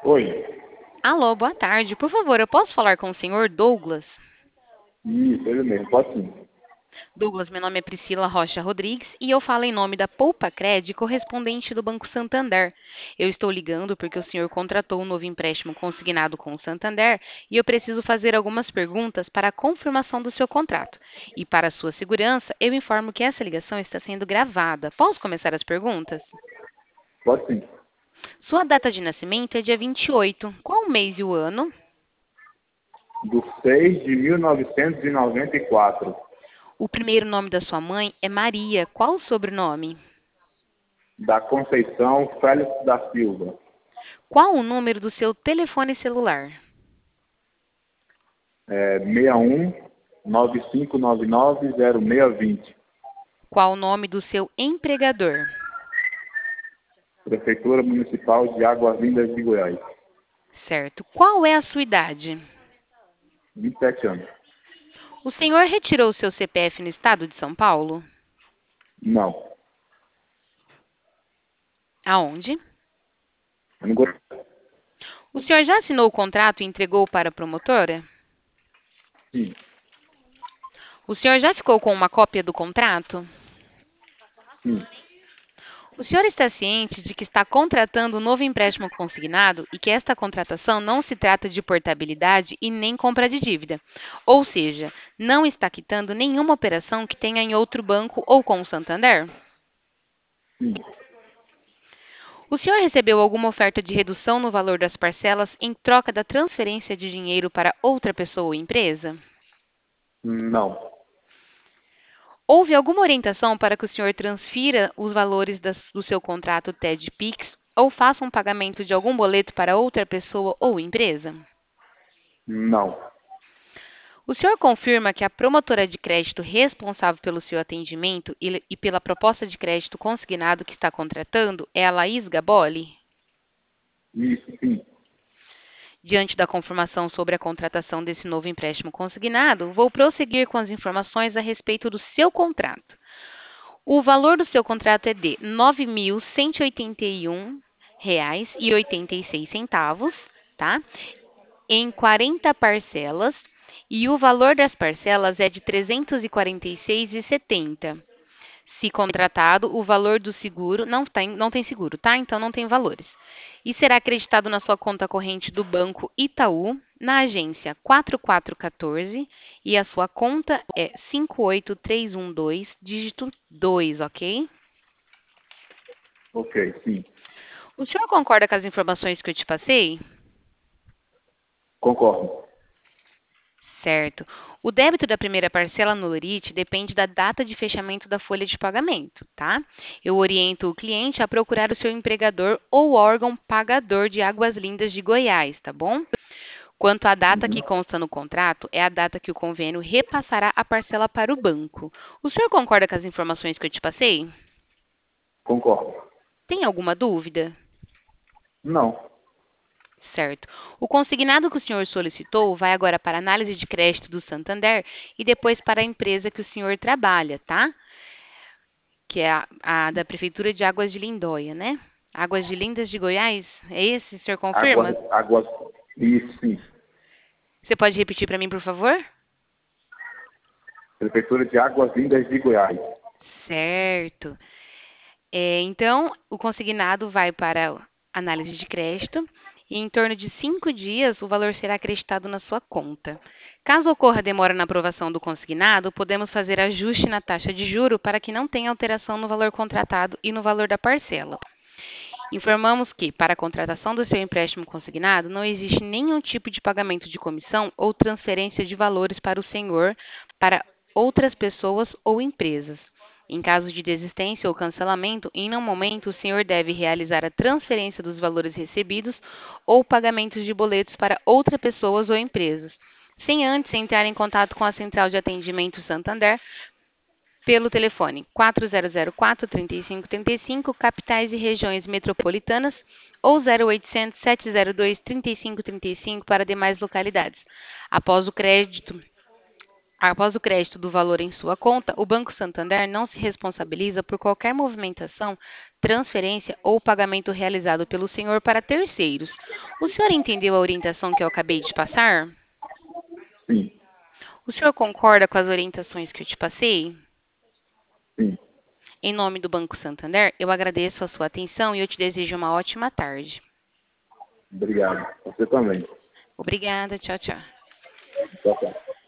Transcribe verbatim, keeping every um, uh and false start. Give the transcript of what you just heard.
Oi. Alô, boa tarde. Por favor, eu posso falar com o senhor Douglas? Isso, ele mesmo, pode sim. Douglas, meu nome é Priscila Rocha Rodrigues e eu falo em nome da Poupa Cred, correspondente do Banco Santander. Eu estou ligando porque o senhor contratou um novo empréstimo consignado com o Santander e eu preciso fazer algumas perguntas para a confirmação do seu contrato. E para sua segurança, eu informo que essa ligação está sendo gravada. Posso começar as perguntas? Pode sim. Sua data de nascimento é dia vinte e oito. Qual o mês e o ano? Do seis de mil novecentos e noventa e quatro. O primeiro nome da sua mãe é Maria. Qual o sobrenome? Da Conceição Félix da Silva. Qual o número do seu telefone celular? É, seis um nove cinco nove nove zero seis dois zero. Qual o nome do seu empregador? Prefeitura Municipal de Águas Lindas de Goiás. Certo. Qual é a sua idade? vinte e sete anos. O senhor retirou seu C P F no estado de São Paulo? Não. Aonde? Eu não gosto. O senhor já assinou o contrato e entregou para a promotora? Sim. O senhor já ficou com uma cópia do contrato? Sim. O senhor está ciente de que está contratando um novo empréstimo consignado e que esta contratação não se trata de portabilidade e nem compra de dívida. Ou seja, não está quitando nenhuma operação que tenha em outro banco ou com o Santander? Sim. O senhor recebeu alguma oferta de redução no valor das parcelas em troca da transferência de dinheiro para outra pessoa ou empresa? Não. Houve alguma orientação para que o senhor transfira os valores das- do seu contrato T E D Pix ou faça um pagamento de algum boleto para outra pessoa ou empresa? Não. O senhor confirma que a promotora de crédito responsável pelo seu atendimento e, e pela proposta de crédito consignado que está contratando é a Laís Gaboli? Isso, sim. Diante da confirmação sobre a contratação desse novo empréstimo consignado, vou prosseguir com as informações a respeito do seu contrato. O valor do seu contrato é de nove mil cento e oitenta e um reais e oitenta e seis centavos, tá? Em quarenta parcelas, e o valor das parcelas é de trezentos e quarenta e seis reais e setenta centavos. Se contratado, o valor do seguro não tem, não tem seguro, tá? Então não tem valores. E será acreditado na sua conta corrente do Banco Itaú, na agência quatro quatro um quatro, e a sua conta é cinco oito três um dois, dígito dois, ok? Ok, sim. O senhor concorda com as informações que eu te passei? Concordo. Certo. O débito da primeira parcela no Lerite depende da data de fechamento da folha de pagamento, tá? Eu oriento o cliente a procurar o seu empregador ou órgão pagador de Águas Lindas de Goiás, tá bom? Quanto à data Uhum. que consta no contrato, é a data que o convênio repassará a parcela para o banco. O senhor concorda com as informações que eu te passei? Concordo. Tem alguma dúvida? Não. Certo. O consignado que o senhor solicitou vai agora para a análise de crédito do Santander e depois para a empresa que o senhor trabalha, tá? Que é a, a da Prefeitura de Águas de Lindóia, né? Águas de Lindas de Goiás? É esse, o senhor Águas, confirma? águas. Isso, sim. Você pode repetir para mim, por favor? Prefeitura de Águas Lindas de Goiás. Certo. É, então, o consignado vai para a análise de crédito e em torno de cinco dias o valor será acreditado na sua conta. Caso ocorra demora na aprovação do consignado, podemos fazer ajuste na taxa de juro para que não tenha alteração no valor contratado e no valor da parcela. Informamos que, para a contratação do seu empréstimo consignado, não existe nenhum tipo de pagamento de comissão ou transferência de valores para o senhor, para outras pessoas ou empresas. Em caso de desistência ou cancelamento, em nenhum momento o senhor deve realizar a transferência dos valores recebidos ou pagamentos de boletos para outras pessoas ou empresas, sem antes entrar em contato com a Central de Atendimento Santander pelo telefone quatro zero zero quatro, três cinco três cinco, capitais e regiões metropolitanas, ou zero oitocentos, sete zero dois, três cinco três cinco para demais localidades. Após o crédito Após o crédito do valor em sua conta, o Banco Santander não se responsabiliza por qualquer movimentação, transferência ou pagamento realizado pelo senhor para terceiros. O senhor entendeu a orientação que eu acabei de passar? Sim, O senhor concorda com as orientações que eu te passei? sim. Em nome do Banco Santander, eu agradeço a sua atenção e eu te desejo uma ótima tarde. Obrigado. Você também. Obrigada, tchau, tchau. Tchau, tchau.